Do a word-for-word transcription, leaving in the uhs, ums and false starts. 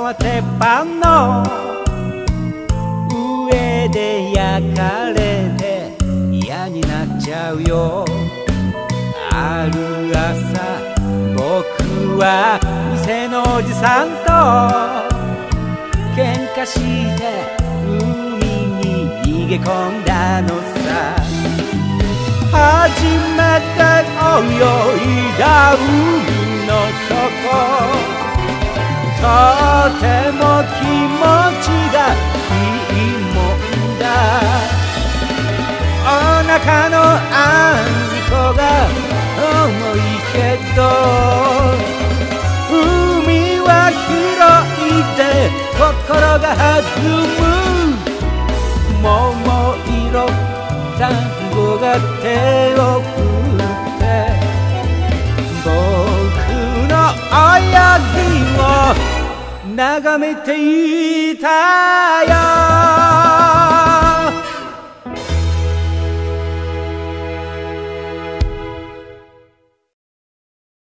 は鉄板の上で焼かれて嫌になっちゃうよ。ある朝僕は店のおじさんと喧嘩して海に逃げ込んだのさ。初めて泳いだ海の底、とても気持ちがいいもんだ。お腹のあんこが重いけど海は広いで心が弾む。桃色サンゴが手を振って僕の泳ぎを眺めていたよ。